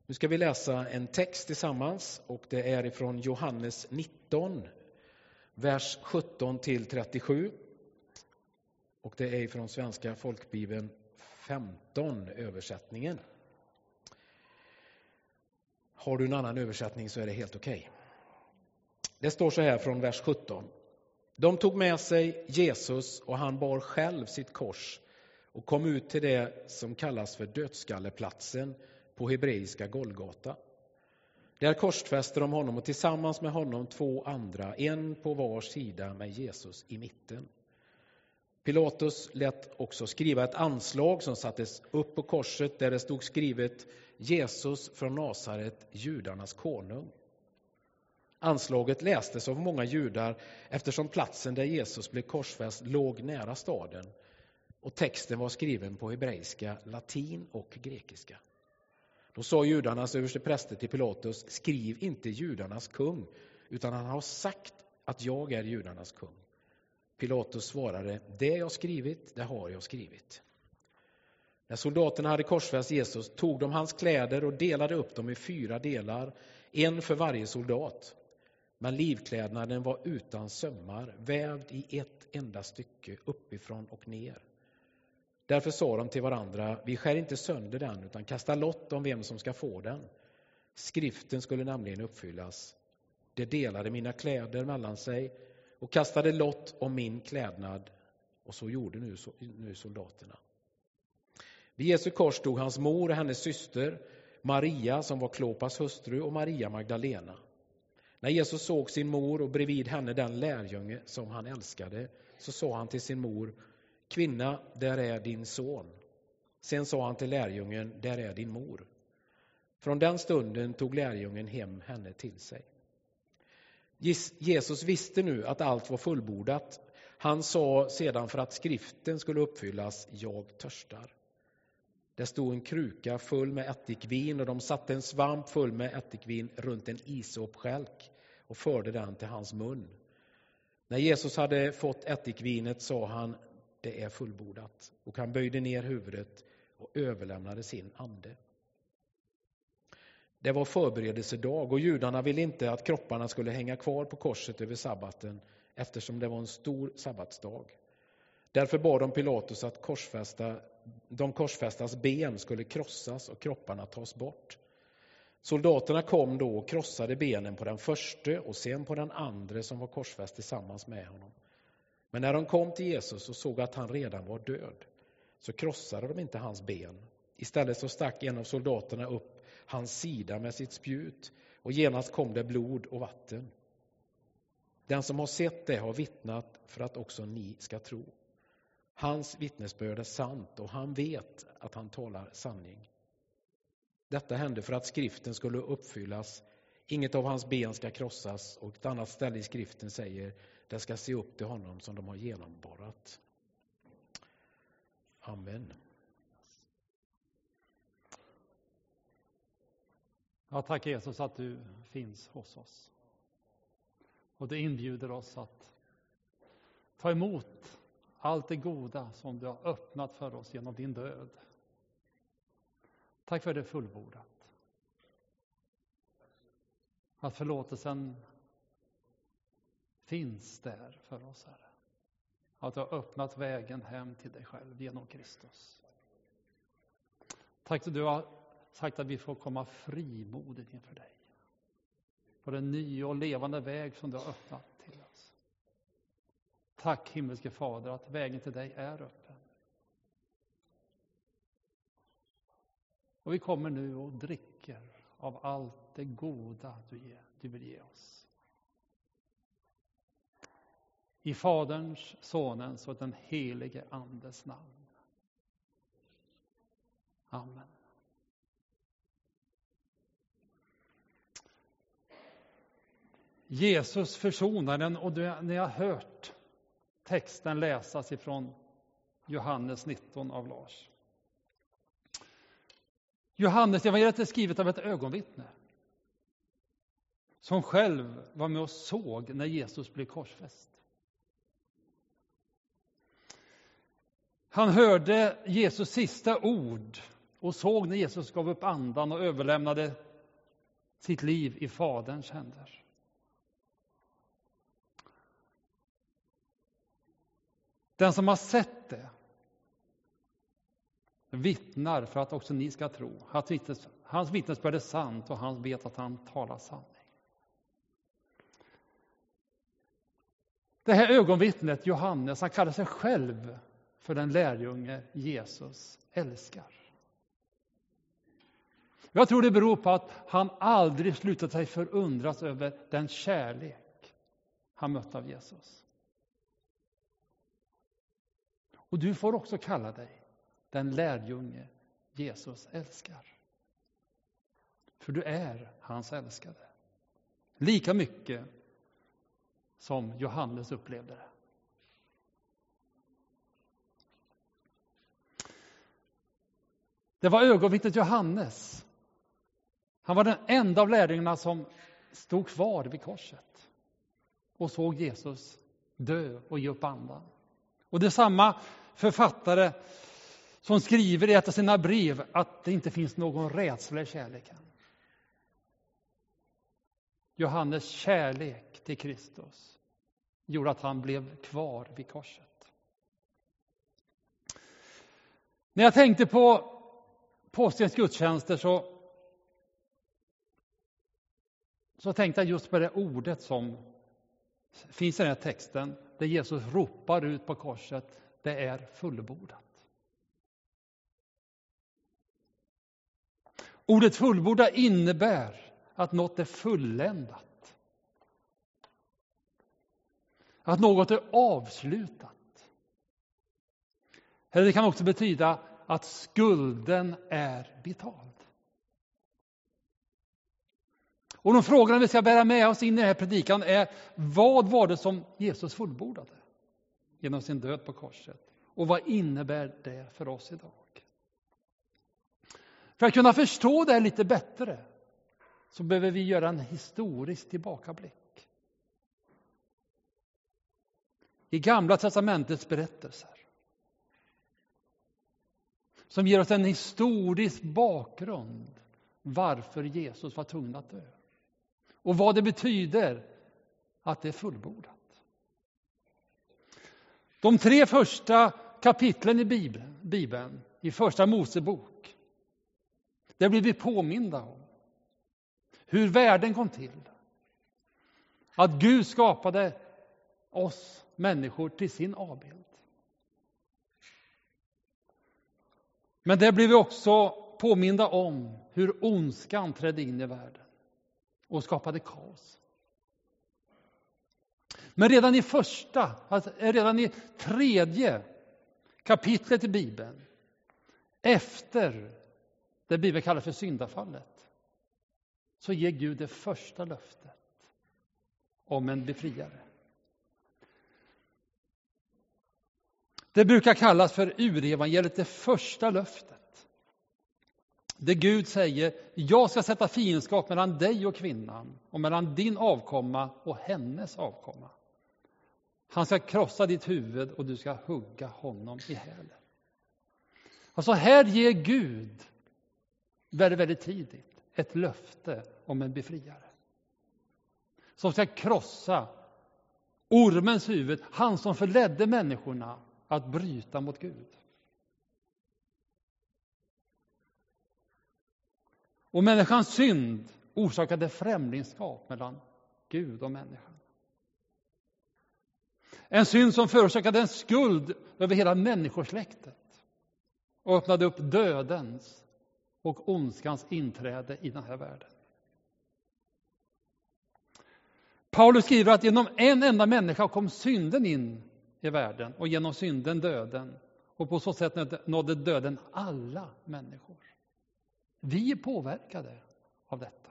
Nu ska vi läsa en text tillsammans och det är ifrån Johannes 19, vers 17 till 37. Och det är ifrån Svenska folkbibeln 15 översättningen. Har du en annan översättning så är det helt okej. Det står så här från vers 17. De tog med sig Jesus och han bar själv sitt kors och kom ut till det som kallas för dödskalleplatsen på hebreiska Golgata. Där korsfäste de honom och tillsammans med honom 2 andra, en på var sida med Jesus i mitten. Pilatus lät också skriva ett anslag som sattes upp på korset där det stod skrivet Jesus från Nasaret, judarnas konung. Anslaget lästes av många judar eftersom platsen där Jesus blev korsfäst låg nära staden och texten var skriven på hebreiska, latin och grekiska. Då sa judarnas överstepräster till Pilatus, skriv inte judarnas kung utan han har sagt att jag är judarnas kung. Pilatus svarade, det jag skrivit, det har jag skrivit. När soldaterna hade korsfäst Jesus tog de hans kläder och delade upp dem i 4 delar, en för varje soldat. Men livklädnaden var utan sömmar, vävd i ett enda stycke uppifrån och ner. Därför sa de till varandra, vi skär inte sönder den utan kastar lott om vem som ska få den. Skriften skulle nämligen uppfyllas. De delade mina kläder mellan sig och kastade lott om min klädnad. Och så gjorde nu soldaterna. Vid Jesu kors stod hans mor och hennes syster, Maria som var Klopas hustru och Maria Magdalena. När Jesus såg sin mor och bredvid henne den lärjunge som han älskade, så sa han till sin mor, kvinna, där är din son. Sen sa han till lärjungen, där är din mor. Från den stunden tog lärjungen hem henne till sig. Jesus visste nu att allt var fullbordat. Han sa sedan för att skriften skulle uppfyllas, jag törstar. Det stod en kruka full med ättikvin och de satte en svamp full med ättikvin runt en isopskälk och förde den till hans mun. När Jesus hade fått ättikvinet sa han, det är fullbordat. Och han böjde ner huvudet och överlämnade sin ande. Det var förberedelsedag och judarna ville inte att kropparna skulle hänga kvar på korset över sabbaten eftersom det var en stor sabbatsdag. Därför bad de Pilatus att de korsfästas ben skulle krossas och kropparna tas bort. Soldaterna kom då och krossade benen på den förste och sen på den andra som var korsfäst tillsammans med honom. Men när de kom till Jesus och såg att han redan var död så krossade de inte hans ben. Istället så stack en av soldaterna upp hans sida med sitt spjut och genast kom det blod och vatten. Den som har sett det har vittnat för att också ni ska tro. Hans vittnesbörd är sant och han vet att han talar sanning. Detta hände för att skriften skulle uppfyllas. Inget av hans ben ska krossas och ett annat ställe i skriften säger det ska se upp till honom som de har genomborrat. Amen. Ja, tack Jesus att du finns hos oss. Och det inbjuder oss att ta emot allt det goda som du har öppnat för oss genom din död. Tack för det fullbordat. Att förlåtelsen finns där för oss, Herre. Att du har öppnat vägen hem till dig själv genom Kristus. Tack att du har sagt att vi får komma frimodigt inför dig. På den nya och levande väg som du har öppnat till oss. Tack himmelske Fader att vägen till dig är öppen. Och vi kommer nu och dricker av allt det goda du vill ge oss. I Faderns, Sonens och den helige Andes namn. Amen. Jesus försonaren, och ni har hört texten läsas ifrån Johannes 19 av Lars. Johannes evangeliet är skrivet av ett ögonvittne som själv var med och såg när Jesus blev korsfäst. Han hörde Jesus sista ord och såg när Jesus gav upp andan och överlämnade sitt liv i Faderns händer. Den som har sett det vittnar för att också ni ska tro. Hans vittnesbörd är sant och han vet att han talar sanning. Det här ögonvittnet, Johannes, han kallar sig själv för den lärjunge Jesus älskar. Jag tror det beror på att han aldrig slutat sig förundras över den kärlek han mötte av Jesus. Och du får också kalla dig den lärjunge Jesus älskar. För du är hans älskade. Lika mycket som Johannes upplevde det. Det var ögonvittnet Johannes. Han var den enda av lärjungarna som stod kvar vid korset och såg Jesus dö och ge upp andan. Och det är samma författare som skriver i ett av sina brev att det inte finns någon rädsla i kärleken. Johannes kärlek till Kristus gjorde att han blev kvar vid korset. När jag tänkte på påskens gudstjänster så tänkte jag just på det ordet som finns i den här texten där Jesus ropar ut på korset: det är fullbordat. Ordet fullborda innebär att något är fulländat. Att något är avslutat. Eller det kan också betyda att skulden är betald. Och de frågorna vi ska bära med oss in i den här predikan är: vad var det som Jesus fullbordade genom sin död på korset? Och vad innebär det för oss idag? För att kunna förstå det lite bättre så behöver vi göra en historisk tillbakablick. I Gamla testamentets berättelser som ger oss en historisk bakgrund varför Jesus var tvungen att dö. Och vad det betyder att det är fullbordat. De 3 första kapitlen i Bibeln, i första Mosebok, där blir vi påminda om hur världen kom till. Att Gud skapade oss människor till sin avbild. Men där blir vi också påminda om hur ondskan trädde in i världen och skapade kaos. Men redan i 3:e kapitlet i Bibeln, efter det Bibeln kallar för syndafallet, så ger Gud det första löftet om en befriare. Det brukar kallas för urevangeliet, det första löftet. Det Gud säger: jag ska sätta fiendskap mellan dig och kvinnan och mellan din avkomma och hennes avkomma. Han ska krossa ditt huvud och du ska hugga honom i hälen. Alltså här ger Gud väldigt, väldigt tidigt ett löfte om en befriare. Som ska krossa ormens huvud, han som förledde människorna att bryta mot Gud. Och människans synd orsakade främlingskap mellan Gud och människan. En synd som förorsakade en skuld över hela människosläktet och öppnade upp dödens och ondskans inträde i den här världen. Paulus skriver att genom en enda människa kom synden in i världen och genom synden döden. Och på så sätt nådde döden alla människor. Vi är påverkade av detta.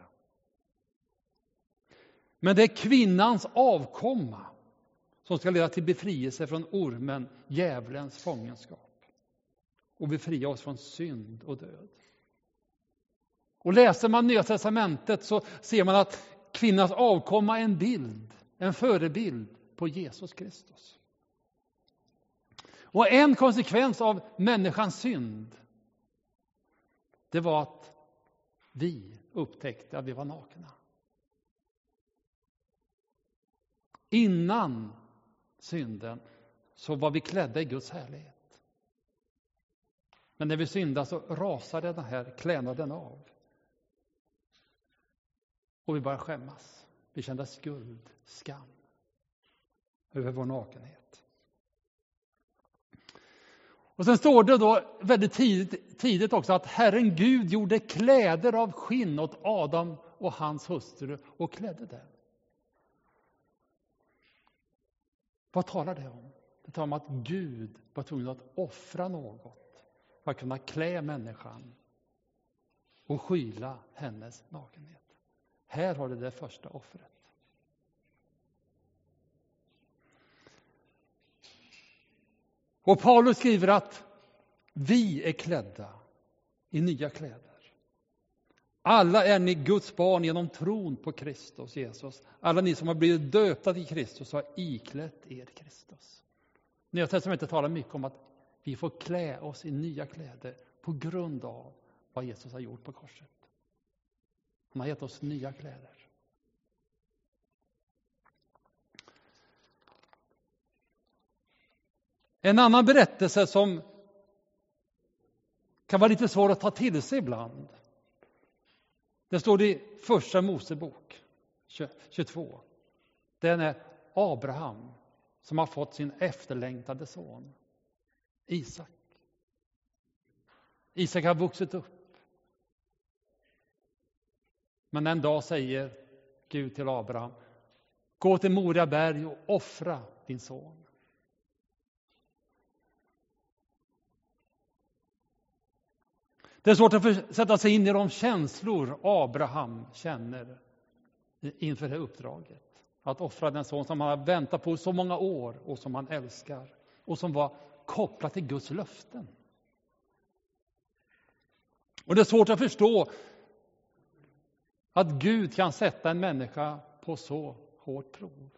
Men det är kvinnans avkomma som ska leda till befrielse från ormen, djävulens fångenskap. Och befria oss från synd och död. Och läser man Nya testamentet så ser man att kvinnans avkomma är en bild, en förebild på Jesus Kristus. Och en konsekvens av människans synd det var att vi upptäckte att vi var nakna. Innan synden så var vi klädda i Guds härlighet. Men när vi syndade så rasade den här klädnaden av. Och vi började skämmas. Vi kände skuld, skam över vår nakenhet. Och sen står det då väldigt tidigt också att Herren Gud gjorde kläder av skinn åt Adam och hans hustru och klädde dem. Vad talar det om? Det talar om att Gud var tvungen att offra något för att kunna klä människan och skyla hennes nakenhet. Här har det första offret. Och Paulus skriver att vi är klädda i nya kläder. Alla är ni Guds barn genom tron på Kristus Jesus. Alla ni som har blivit döpta till Kristus har iklätt er Kristus. Nya testamentet talar mycket om att vi får klä oss i nya kläder på grund av vad Jesus har gjort på korset. Han har gett oss nya kläder. En annan berättelse som kan vara lite svår att ta till sig ibland. Det står i första Mosebok 22. Den är Abraham som har fått sin efterlängtade son Isak. Isak har vuxit upp. Men en dag säger Gud till Abraham: gå till Moria berg och offra din son. Det är svårt att sätta sig in i de känslor Abraham känner inför det uppdraget. Att offra den son som han har väntat på så många år och som han älskar. Och som var kopplat till Guds löften. Och det är svårt att förstå att Gud kan sätta en människa på så hårt prov.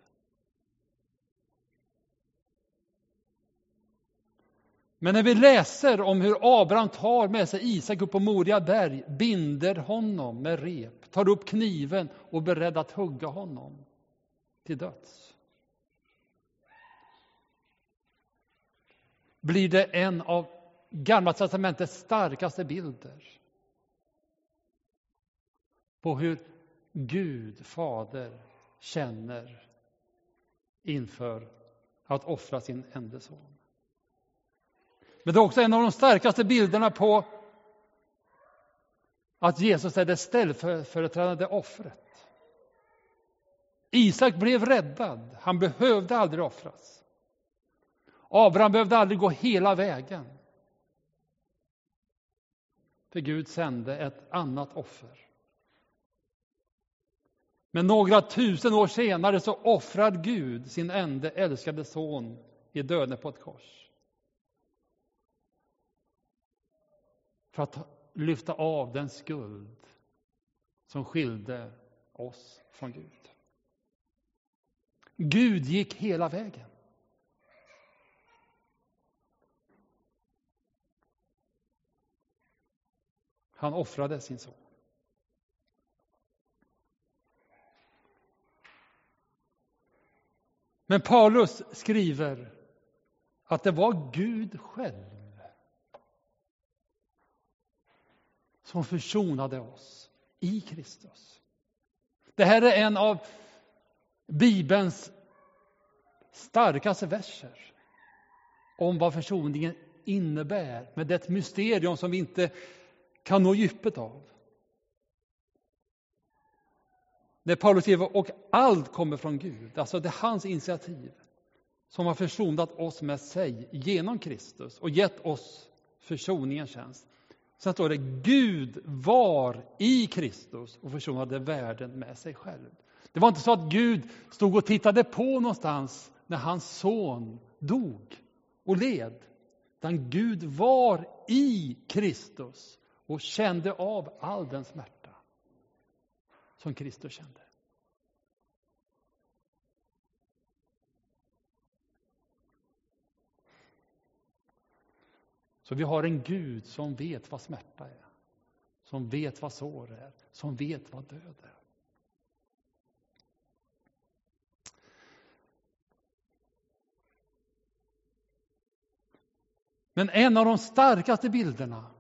Men när vi läser om hur Abraham tar med sig Isak upp på Moria berg, binder honom med rep, tar upp kniven och är beredd att hugga honom till döds, blir det en av Gamla testamentets starkaste bilder på hur Gud, Fader, känner inför att offra sin enda son. Men det är också en av de starkaste bilderna på att Jesus är det ställföreträdande offret. Isak blev räddad. Han behövde aldrig offras. Abraham behövde aldrig gå hela vägen. För Gud sände ett annat offer. Men några tusen år senare så offrar Gud sin enda älskade son i döden på ett kors. För att lyfta av den skuld som skilde oss från Gud. Gud gick hela vägen. Han offrade sin son. Men Paulus skriver att det var Gud själv som försonade oss i Kristus. Det här är en av Bibelns starkaste verser om vad försoningen innebär. Men det är ett mysterium som vi inte kan nå djupet av. När Paulus skriver och allt kommer från Gud. Alltså det är hans initiativ som har försonat oss med sig genom Kristus och gett oss försoningens tjänst. Sen står det Gud var i Kristus och försonade världen med sig själv. Det var inte så att Gud stod och tittade på någonstans när hans son dog och led. Utan Gud var i Kristus och kände av all den smärta som Kristus kände. Så vi har en Gud som vet vad smärta är. som vet vad sår är, som vet vad död är. Men en av de starkaste bilderna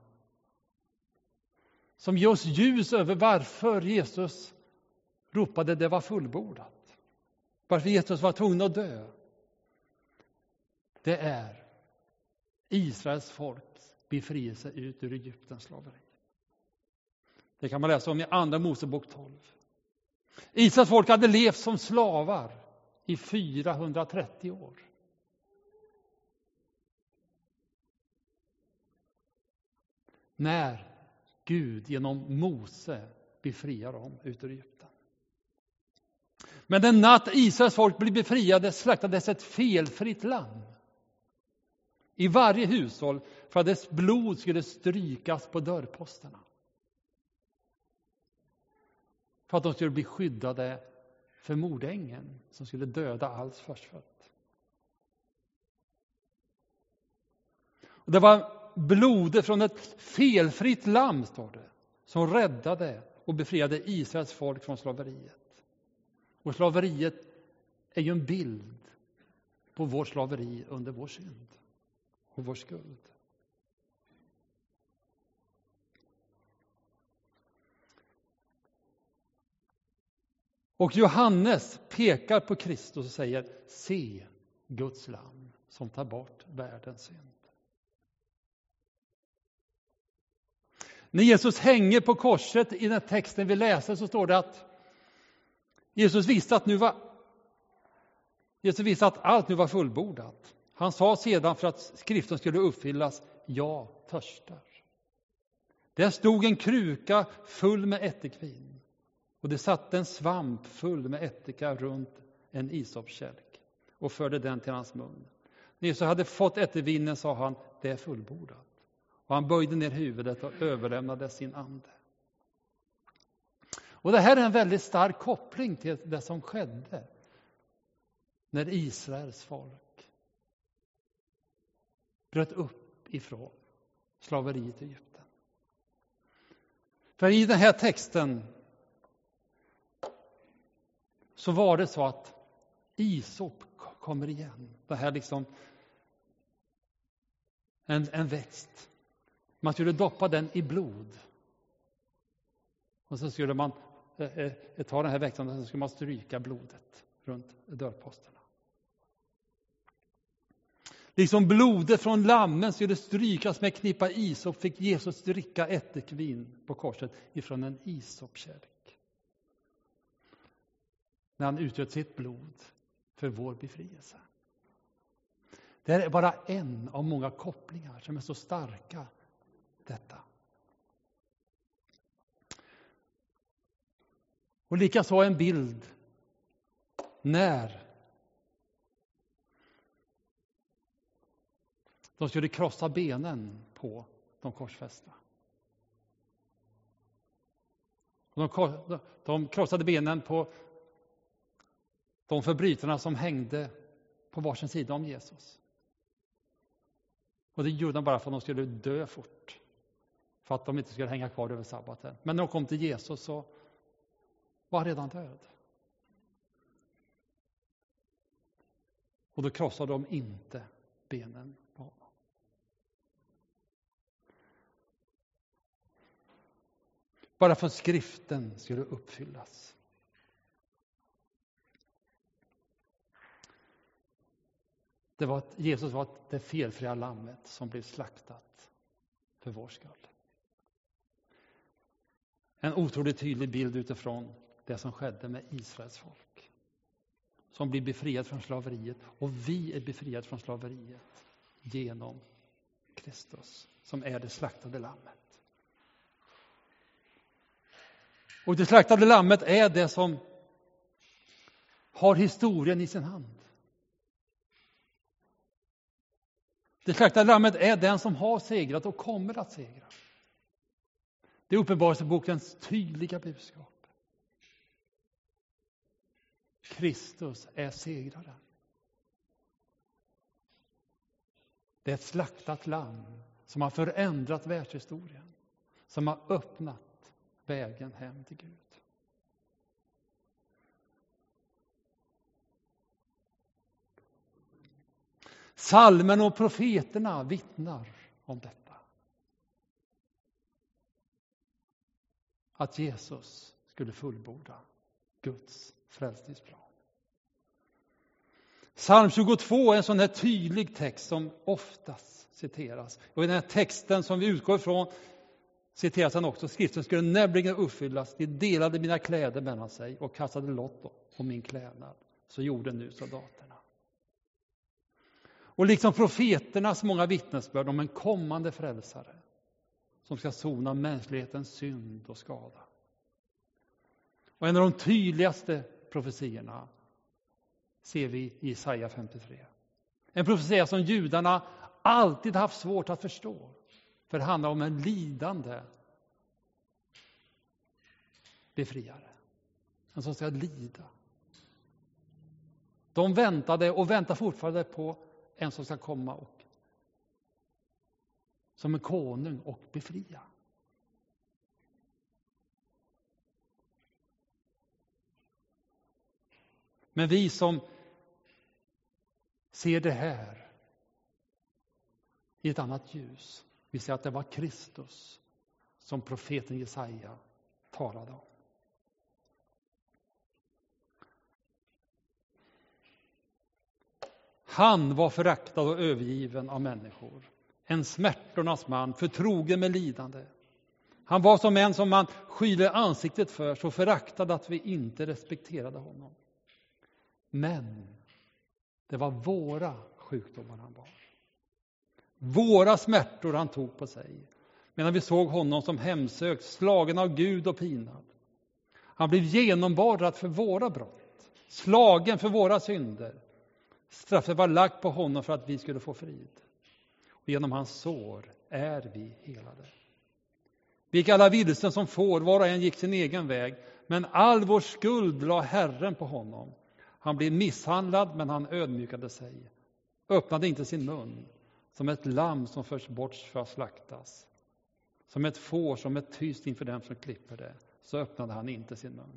som ger oss ljus över varför Jesus ropade det var fullbordat, varför Jesus var tvungen att dö, det är Israels folks befrielse ut ur Egyptens slaveri. Det kan man läsa om i Andra Mosebok 12. Israels folk hade levt som slavar i 430 år. När Gud genom Mose befriar dem ut ur Egypten. Men den natt Israels folk blev befriade slaktades ett felfritt lamm i varje hushåll för att dess blod skulle strykas på dörrposterna. För att de skulle bli skyddade för mordängeln som skulle döda allt förstfött. Och det var blodet från ett felfritt lamm, står det, som räddade och befriade Israels folk från slaveriet. Och slaveriet är ju en bild på vår slaveri under vår synd och vår skuld. Och Johannes pekar på Kristus och säger: se Guds lamm som tar bort världens synd. När Jesus hänger på korset, i den texten vi läser, så står det att Jesus visste att allt nu var fullbordat. Han sa sedan, för att skriften skulle uppfyllas: jag törstar. Där stod en kruka full med ättikvin, och det satt en svamp full med ättika runt en isopkälk och förde den till hans mun. När Jesus hade fått ättikvinen sa han: det är fullbordat. Och han böjde ner huvudet och överlämnade sin ande. Och det här är en väldigt stark koppling till det som skedde när Israels folk bröt upp ifrån slaveriet i Egypten. För i den här texten så var det så att isop kommer igen. Det här liksom en växt. Man skulle doppa den i blod. Och så skulle man ta den här växten och så skulle man stryka blodet runt dörrposterna. Liksom blodet från lammen skulle strykas med knippa isop, fick Jesus dricka ättikvin på korset ifrån en isopkärk. När han utgöt sitt blod för vår befrielse. Det är bara en av många kopplingar som är så starka. Detta. Och likaså en bild när de skulle krossa benen på de korsfästa. De krossade benen på de förbrytarna som hängde på varsin sida om Jesus. Och det gjorde de bara för att de skulle dö fort. För att de inte skulle hänga kvar över sabbaten. Men när de kom till Jesus så var han redan död. Och då krossade de inte benen på honom. Bara för att skriften skulle uppfyllas. Jesus var det felfria lammet som blev slaktat för vår skull. En otroligt tydlig bild utifrån det som skedde med Israels folk. Som blir befriat från slaveriet. Och vi är befriade från slaveriet genom Kristus, som är det slaktade lammet. Och det slaktade lammet är det som har historien i sin hand. Det slaktade lammet är den som har segrat och kommer att segra. Det är Uppenbarelsebokens tydliga budskap. Kristus är segraren. Det är ett slaktat lamm som har förändrat världshistorien. som har öppnat vägen hem till Gud. Psalmen och profeterna vittnar om detta. Att Jesus skulle fullborda Guds frälsningsplan. Psalm 22 är en sån här tydlig text som oftast citeras. Och i den här texten som vi utgår ifrån citeras han också. Skriften skulle nämligen uppfyllas. De delade mina kläder mellan sig och kastade lott om min klädnad. Så gjorde nu soldaterna. Och liksom profeternas många vittnesbörd om en kommande frälsare som ska sona mänsklighetens synd och skada. Och en av de tydligaste profetierna ser vi i Jesaja 53. En profetia som judarna alltid haft svårt att förstå. För det handlar om en lidande befriare. En som ska lida. De väntade och väntar fortfarande på en som ska komma och som en konung och befria. Men vi som ser det här i ett annat ljus, vi ser att det var Kristus som profeten Jesaja talade om. Han var föraktad och övergiven av människor. En smärtornas man, förtrogen med lidande. Han var som en som man skyler ansiktet för, så föraktad att vi inte respekterade honom. Men det var våra sjukdomar han bar. Våra smärtor han tog på sig. Medan vi såg honom som hemsökt, slagen av Gud och pinad. Han blev genomborrad för våra brott. Slagen för våra synder. Straffet var lagt på honom för att vi skulle få frid. Och genom hans sår är vi helade. Vi gick alla vilsen som får, var och en gick sin egen väg. Men all vår skuld la Herren på honom. Han blev misshandlad, men han ödmjukade sig. Öppnade inte sin mun. Som ett lamm som förs bort för att slaktas. Som ett får som är tyst inför den som klipper det. Så öppnade han inte sin mun.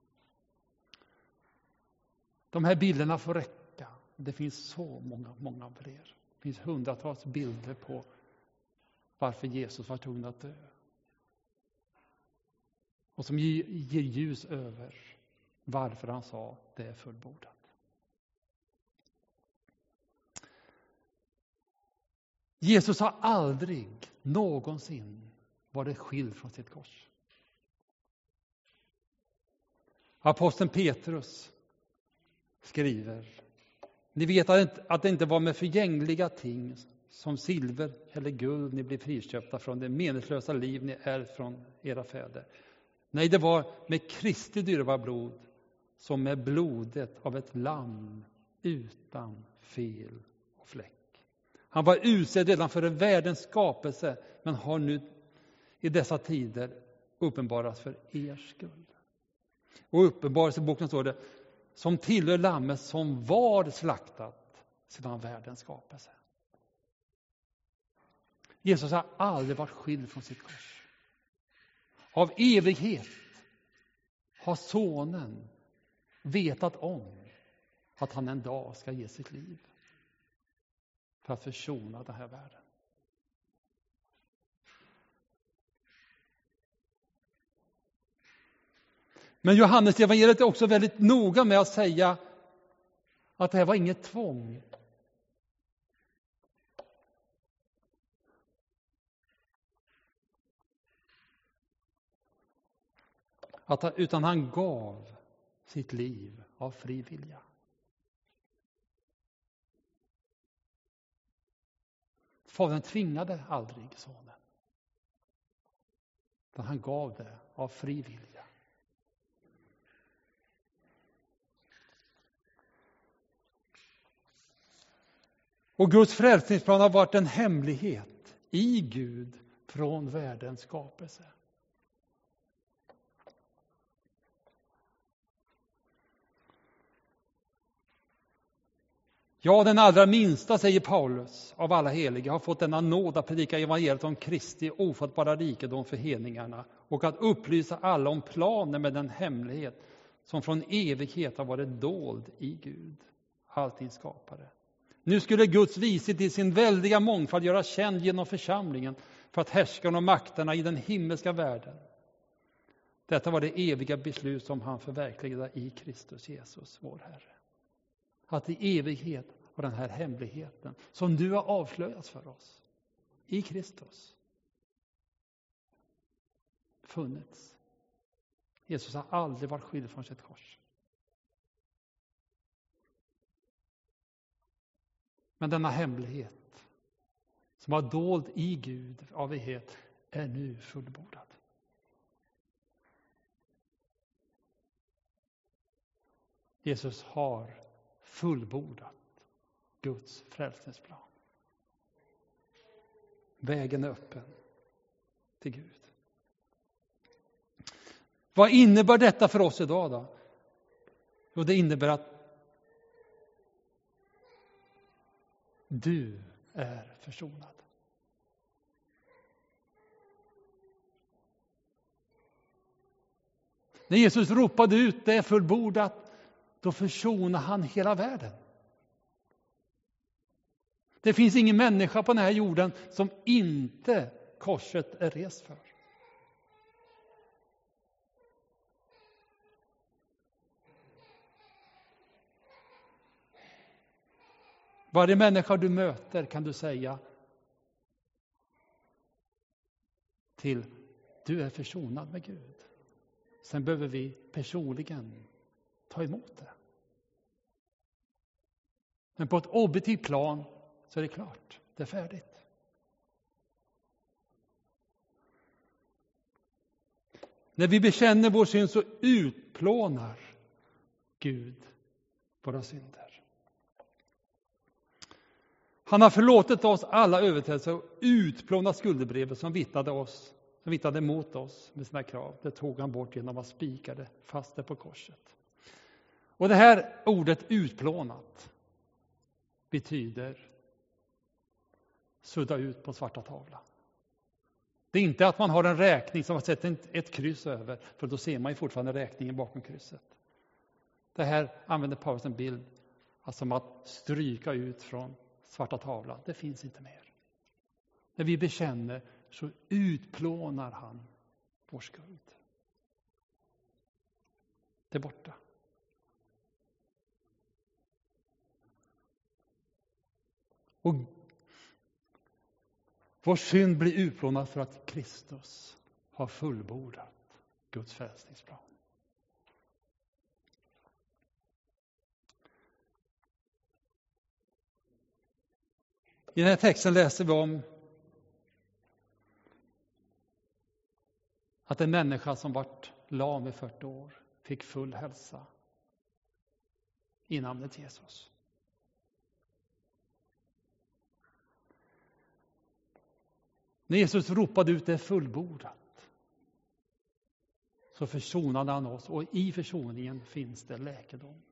De här bilderna får räcka. Det finns så många fler. Det finns hundratals bilder på varför Jesus var tvungen att dö. Och som ger ljus över varför han sa det är fullbordat. Jesus har aldrig någonsin varit skild från sitt kors. Aposteln Petrus skriver: ni vet att det inte var med förgängliga ting som silver eller guld ni blev friköpta från det meningslösa liv ni är från era fäder. Nej, det var med Kristi dyrbara blod, som med blodet av ett lamm utan fel och fläck. Han var utsedd redan före världens skapelse, men har nu i dessa tider uppenbarats för er skull. Och uppenbarelseboken står det: som tillhör lammet som var slaktat sedan världens skapelse. Jesus har aldrig varit skild från sitt kors. Av evighet har sonen vetat om att han en dag ska ge sitt liv för att försona den här världen. Men Johannes evangeliet är också väldigt noga med att säga att det här var inget tvång. Utan han gav sitt liv av fri vilja. Fadern tvingade aldrig sonen. Utan han gav det av fri vilja. Och Guds frälsningsplan har varit en hemlighet i Gud från världens skapelse. Ja, den allra minsta, säger Paulus, av alla heliga har fått denna nåd att predika evangeliet om Kristi ofattbara rikedom för hedningarna och att upplysa alla om planen med den hemlighet som från evighet har varit dold i Gud, allting skapare. Nu skulle Guds vishet i sin väldiga mångfald göra känd genom församlingen för att härskarna och makterna i den himmelska världen. Detta var det eviga beslut som han förverkligade i Kristus Jesus, vår Herre. Att i evighet har den här hemligheten som nu har avslöjats för oss i Kristus funnits. Jesus har aldrig varit skild från sitt kors. Men denna hemlighet som var dold i Gud av evighet är nu fullbordad. Jesus har fullbordat Guds frälsningsplan. Vägen är öppen till Gud. Vad innebär detta för oss idag då? Jo, det innebär att du är försonad. När Jesus ropade ut det är fullbordat, då försonade han hela världen. Det finns ingen människa på den här jorden som inte korset är rest för. Varje människa du möter kan du säga till: du är försonad med Gud. Sen behöver vi personligen ta emot det. Men på ett objektivt plan så är det klart, det är färdigt. När vi bekänner vår synd så utplånar Gud våra synder. Han har förlåtit oss alla överträdelser och utplånat skuldebrevet som vittnade mot oss med sina krav. Det tog han bort genom att spika det fast det på korset. Och det här ordet utplånat betyder sudda ut på svarta tavla. Det är inte att man har en räkning som har sett ett kryss över, för då ser man ju fortfarande räkningen bakom krysset. Det här använder Paulus en bild som att stryka ut från svarta tavla. Det finns inte mer. När vi bekänner så utplånar han vår skuld. Det är borta. Och vår synd blir utplånad för att Kristus har fullbordat Guds frälsningsplan. I den här texten läser vi om att en människa som varit lam i 40 år fick full hälsa i namnet Jesus. När Jesus ropade ut det fullbordat så försonade han oss, och i försoningen finns det läkedom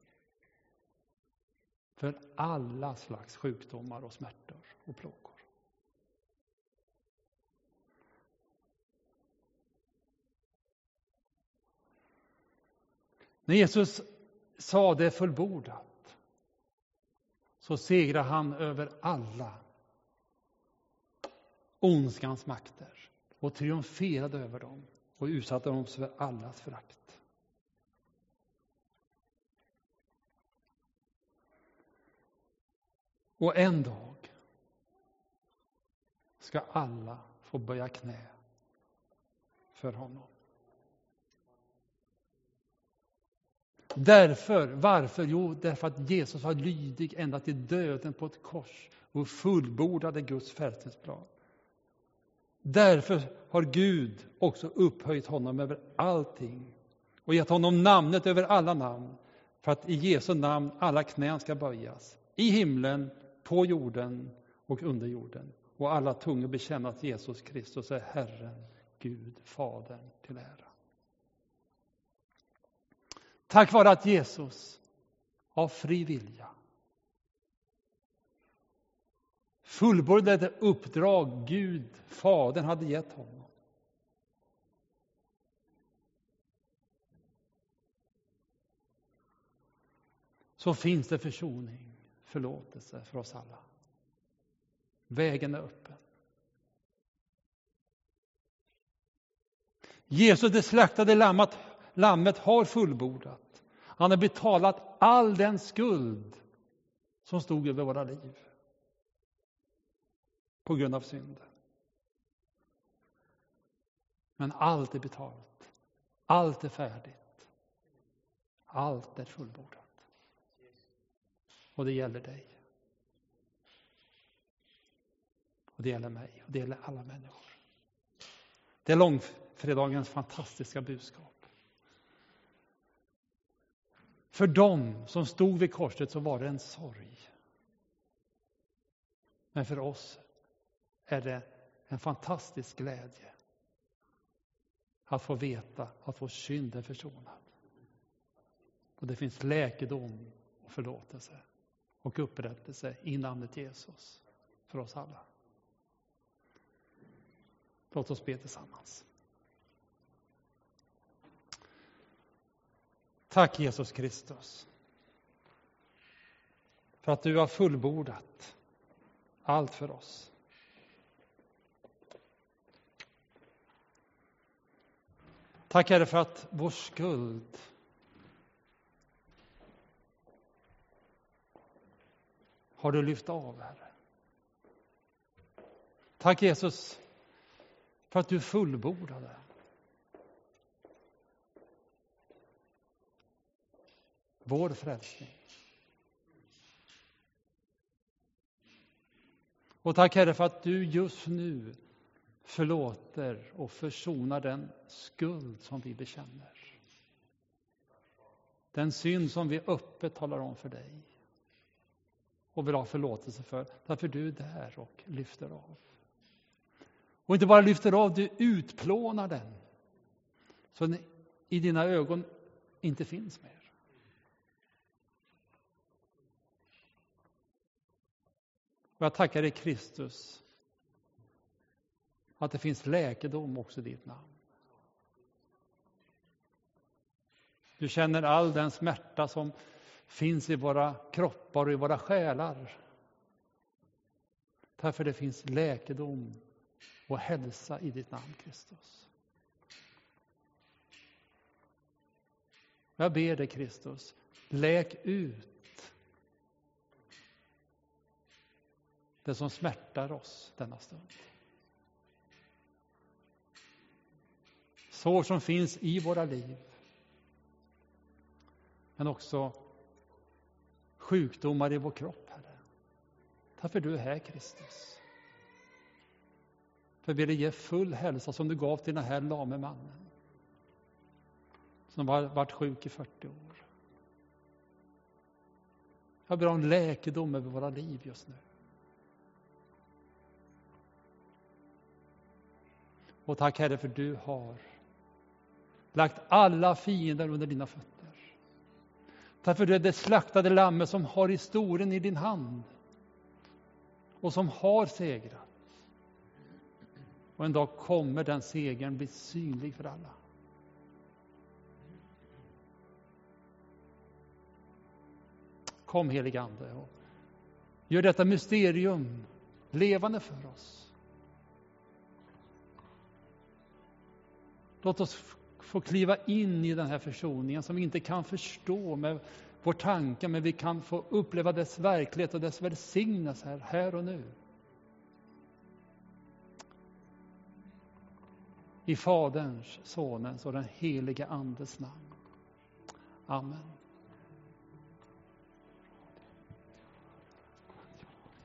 för alla slags sjukdomar och smärtor och plågor. När Jesus sa det fullbordat så segrade han över alla ondskans makter och triumferade över dem och utsatte dem för allas förakt. Och en dag ska alla få böja knä för honom. Varför? Jo, därför att Jesus var lydig ända till döden på ett kors och fullbordade Guds frälsningsplan. Därför har Gud också upphöjt honom över allting och gett honom namnet över alla namn, för att i Jesu namn alla knän ska böjas, i himlen, på jorden och under jorden, och alla tungor bekänna att Jesus Kristus är Herren, Gud, Fadern till ära. Tack vare att Jesus av fri vilja fullbordade det uppdrag Gud, Fadern, hade gett honom. Så finns det försoning, förlåtelse för oss alla. Vägen är öppen. Jesus, det slaktade lammet, har fullbordat. Han har betalat all den skuld som stod över våra liv på grund av synden. Men allt är betalt. Allt är färdigt. Allt är fullbordat. Och det gäller dig. Och det gäller mig. Och det gäller alla människor. Det är långfredagens fantastiska budskap. För dem som stod vid korset så var det en sorg. Men för oss är det en fantastisk glädje att få veta att vår synd är försonad. Och det finns läkedom och förlåtelse och upprättelse i namnet Jesus för oss alla. Låt oss be tillsammans. Tack Jesus Kristus för att du har fullbordat allt för oss. Tack Herre för att vår skuld har du lyft av, Herre. Tack Jesus för att du fullbordade. Vår frälsning. Och tack Herre för att du just nu förlåter och försonar den skuld som vi bekänner. Den synd som vi öppet talar om för dig. Och vill ha förlåtelse för. Därför du är där och lyfter av. Och inte bara lyfter av, du utplånar den. Så den i dina ögon inte finns mer. Och jag tackar dig Kristus att det finns läkedom också i ditt namn. Du känner all den smärta som finns i våra kroppar och i våra själar. Därför det finns läkedom och hälsa i ditt namn Kristus. Jag ber dig Kristus, läk ut det som smärtar oss denna stund. Sår som finns i våra liv. Men också sjukdomar i vår kropp, Herre. Därför du är här, Kristus. För vi vill ge full hälsa som du gav till den här lame mannen. Som har varit sjuk i 40 år. Jag ber om läkedom över våra liv just nu. Och tack Herre för du har lagt alla fiender under dina fötter. Därför du är det slaktade lammet som har historien i din hand. Och som har segrat. Och en dag kommer den segern bli synlig för alla. Kom helige Ande och gör detta mysterium levande för oss. Låt oss få kliva in i den här försoningen som vi inte kan förstå med vår tanke, men vi kan få uppleva dess verklighet och dess välsignelse här och nu. I Faderns, Sonens och den helige Andes namn. Amen.